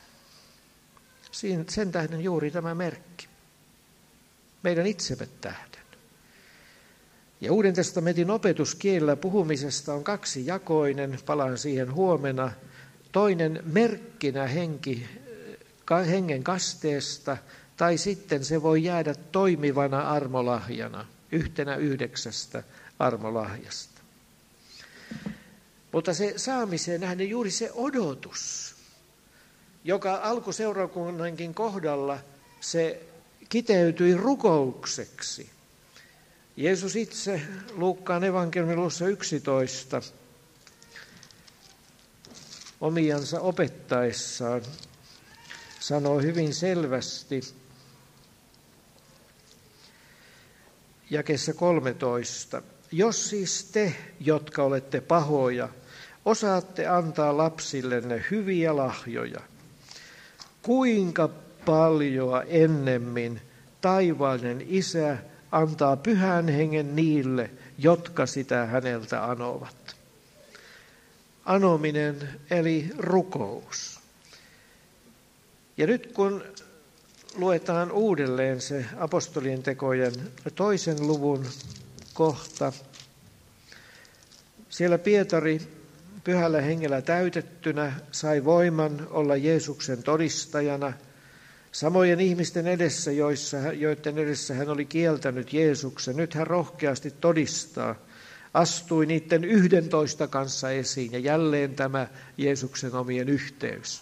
Sen tähden juuri tämä merkki. Meidän itsemme tähden. Ja Uuden testamentin opetus kielellä puhumisesta on 2-jakoinen, palaan siihen huomenna. Toinen merkkinä hengen kasteesta, tai sitten se voi jäädä toimivana armolahjana, yhtenä 9 armolahjasta. Mutta se saamiseen nähden juuri se odotus, joka alkuseurakunnankin kohdalla se kiteytyi rukoukseksi. Jeesus itse Luukkaan evankeliumin luvussa 11 omiansa opettaessaan sanoo hyvin selvästi jakeessa 13. Jos siis te, jotka olette pahoja, osaatte antaa lapsillenne hyviä lahjoja, kuinka paljon ennemmin taivaallinen Isä antaa Pyhän Hengen niille, jotka sitä häneltä anovat. Anominen eli rukous. Ja nyt kun luetaan uudelleen se apostolien tekojen 2. luvun kohta, siellä Pietari Pyhällä Hengellä täytettynä sai voiman olla Jeesuksen todistajana samojen ihmisten edessä, joiden edessä hän oli kieltänyt Jeesuksen. Nyt hän rohkeasti todistaa, astui niiden 11 kanssa esiin ja jälleen tämä Jeesuksen omien yhteys.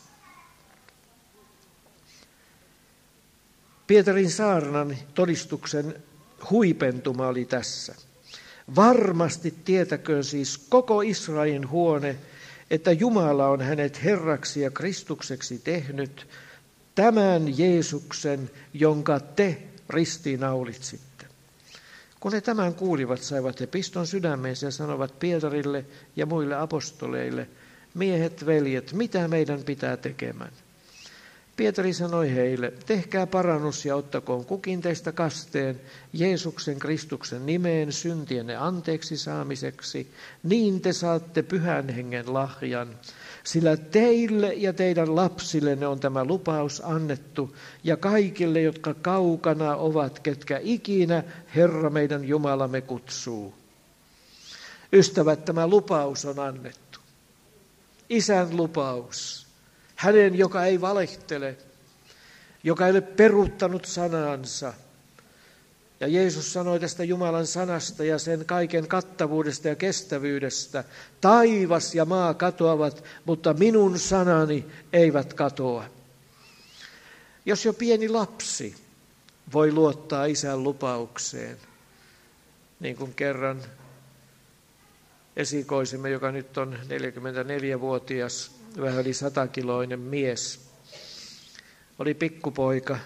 Pietarin saarnan todistuksen huipentuma oli tässä. Varmasti tietäköön siis koko Israelin huone, että Jumala on hänet Herraksi ja Kristukseksi tehnyt, tämän Jeesuksen, jonka te ristiinnaulitsitte. Kun he tämän kuulivat, saivat he piston sydämeensä ja sanovat Pietarille ja muille apostoleille, miehet, veljet, mitä meidän pitää tekemään? Pietari sanoi heille, tehkää parannus ja ottakoon kukin teistä kasteen Jeesuksen Kristuksen nimeen syntienne anteeksi saamiseksi, niin te saatte Pyhän Hengen lahjan. Sillä teille ja teidän lapsillenne on tämä lupaus annettu, ja kaikille, jotka kaukana ovat, ketkä ikinä Herra meidän Jumalamme kutsuu. Ystävät, tämä lupaus on annettu. Isän lupaus. Hänen, joka ei valehtele, joka ei ole peruuttanut sanansa. Ja Jeesus sanoi tästä Jumalan sanasta ja sen kaiken kattavuudesta ja kestävyydestä. Taivas ja maa katoavat, mutta minun sanani eivät katoa. Jos jo pieni lapsi voi luottaa isän lupaukseen, niin kuin kerran esikoisemme, joka nyt on 44-vuotias, vähän yli 100-kiloinen mies, oli pikkupoika.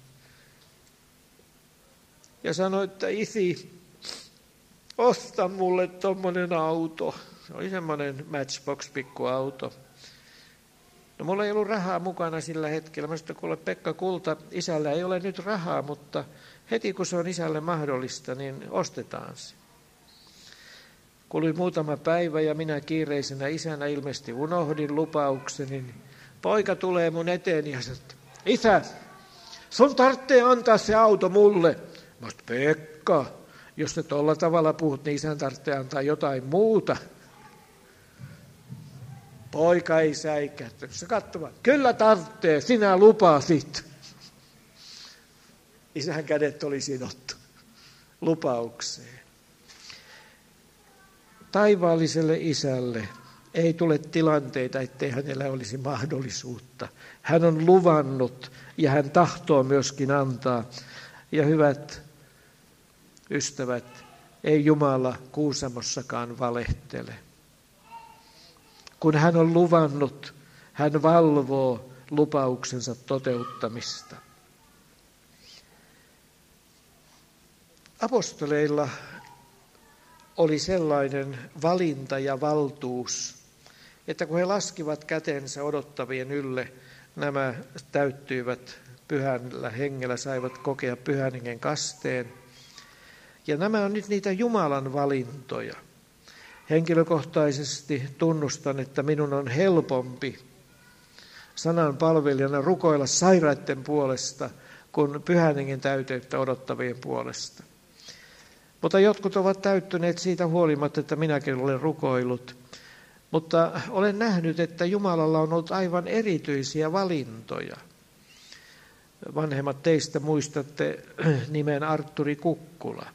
Ja sanoi, että isi, osta mulle tommonen auto. Se oli semmoinen Matchbox-pikkuauto. No mulla ei ollut rahaa mukana sillä hetkellä. Mä sanoin, kuule Pekka Kulta, isällä ei ole nyt rahaa, mutta heti kun se on isälle mahdollista, niin ostetaan se. Kului muutama päivä ja minä kiireisenä isänä ilmeisesti unohdin lupaukseni. Niin poika tulee mun eteen ja sanoo, isä, sun tarvitsee antaa se auto mulle. Mä sanoin, Pekka, jos te tuolla tavalla puhut, niin isän tarvitsee antaa jotain muuta. Poika ei säikähtänyt. Se katsomaan, kyllä tarvitsee, sinä lupasit. Isän kädet oli sidottu lupaukseen. Taivaalliselle isälle ei tule tilanteita, ettei hänellä olisi mahdollisuutta. Hän on luvannut ja hän tahtoo myöskin antaa. Ja hyvät ystävät, ei Jumala Kuusamossakaan valehtele. Kun hän on luvannut, hän valvoo lupauksensa toteuttamista. Apostoleilla oli sellainen valinta ja valtuus, että kun he laskivat kätensä odottavien ylle, nämä täyttyivät pyhällä hengellä, saivat kokea pyhän hengen kasteen. Ja nämä on nyt niitä Jumalan valintoja. Henkilökohtaisesti tunnustan, että minun on helpompi sanan palvelijana rukoilla sairaiden puolesta kuin pyhän hengen täyteyttä odottavien puolesta. Mutta jotkut ovat täyttyneet siitä huolimatta, että minäkin olen rukoillut. Mutta olen nähnyt, että Jumalalla on ollut aivan erityisiä valintoja. Vanhemmat teistä muistatte nimen Artturi Kukkula.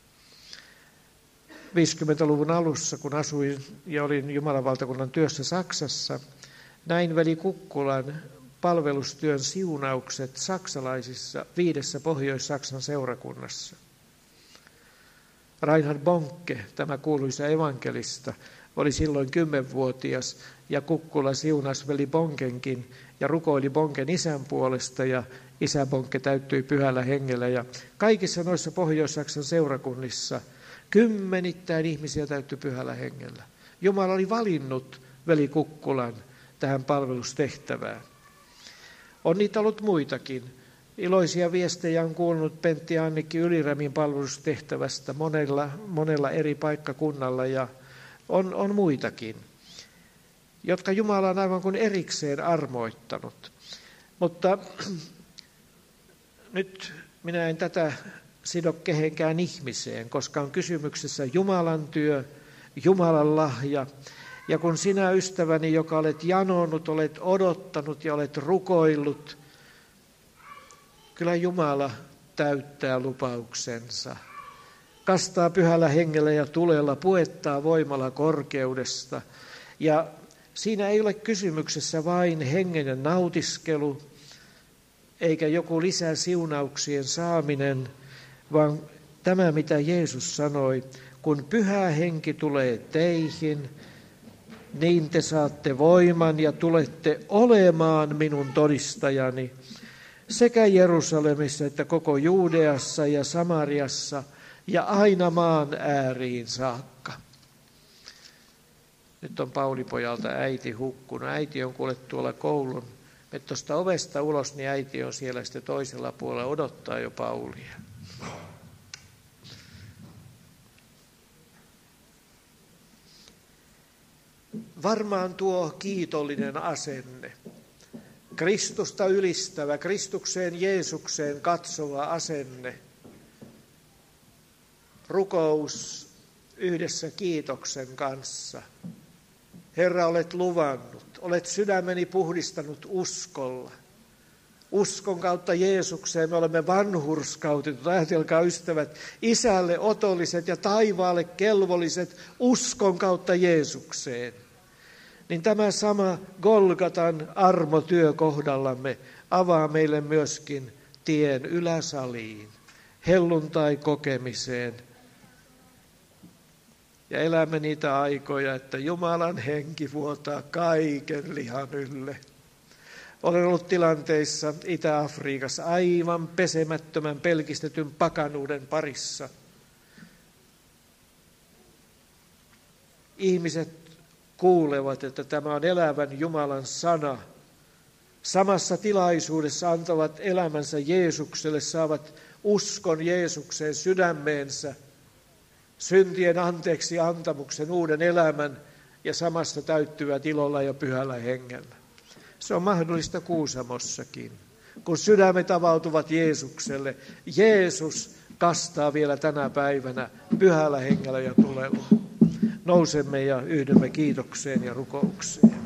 50-luvun alussa, kun asuin ja olin Jumalan valtakunnan työssä Saksassa, näin veli Kukkulan palvelustyön siunaukset saksalaisissa 5 Pohjois-Saksan seurakunnassa. Reinhard Bonke, tämä kuuluisa evankelista, oli silloin 10-vuotias ja Kukkula siunasi veli Bonkenkin ja rukoili Bonken isän puolesta ja isä Bonke täyttyi pyhällä hengellä. Ja kaikissa noissa Pohjois-Saksan seurakunnissa kymmenittäin ihmisiä täyttyi pyhällä hengellä. Jumala oli valinnut veli Kukkulan tähän palvelustehtävään. On niitä ollut muitakin. Iloisia viestejä on kuulunut Pentti ja Annikki Ylirämin palvelustehtävästä monella eri paikkakunnalla ja on muitakin, jotka Jumala on aivan kuin erikseen armoittanut. Mutta nyt minä en tätä sido kehenkään ihmiseen, koska on kysymyksessä Jumalan työ, Jumalan lahja. Ja kun sinä, ystäväni, joka olet janonut, olet odottanut ja olet rukoillut, kyllä Jumala täyttää lupauksensa. Kastaa pyhällä hengellä ja tulella, puettaa voimalla korkeudesta. Ja siinä ei ole kysymyksessä vain hengen nautiskelu, eikä joku lisää siunauksien saaminen, vaan tämä, mitä Jeesus sanoi, kun pyhä henki tulee teihin, niin te saatte voiman ja tulette olemaan minun todistajani sekä Jerusalemissa että koko Juudeassa ja Samariassa ja aina maan ääriin saakka. Nyt on Pauli-pojalta äiti hukkunut. Äiti on kuule tuolla koulun. Mene tuosta ovesta ulos, niin äiti on siellä sitten toisella puolella, odottaa jo Paulia. Varmaan tuo kiitollinen asenne, Kristusta ylistävä, Kristukseen Jeesukseen katsova asenne, rukous yhdessä kiitoksen kanssa. Herra, olet luvannut, olet sydämeni puhdistanut uskolla. Uskon kautta Jeesukseen me olemme vanhurskautetut. Ajatelkaa, ystävät, isälle otolliset ja taivaalle kelvolliset uskon kautta Jeesukseen. Niin tämä sama Golgatan armotyö kohdallamme avaa meille myöskin tien yläsaliin, helluntai-kokemiseen. Ja elämme niitä aikoja, että Jumalan henki vuotaa kaiken lihan ylle. Olen ollut tilanteissa Itä-Afrikassa aivan pesemättömän pelkistetyn pakanuuden parissa. Ihmiset kuulevat, että tämä on elävän Jumalan sana. Samassa tilaisuudessa antavat elämänsä Jeesukselle, saavat uskon Jeesukseen sydämeensä, syntien anteeksi antamuksen, uuden elämän ja samassa täyttyvät ilolla ja pyhällä hengellä. Se on mahdollista Kuusamossakin. Kun sydämet avautuvat Jeesukselle, Jeesus kastaa vielä tänä päivänä pyhällä hengellä ja tulella. Nousemme ja yhdymme kiitokseen ja rukoukseen.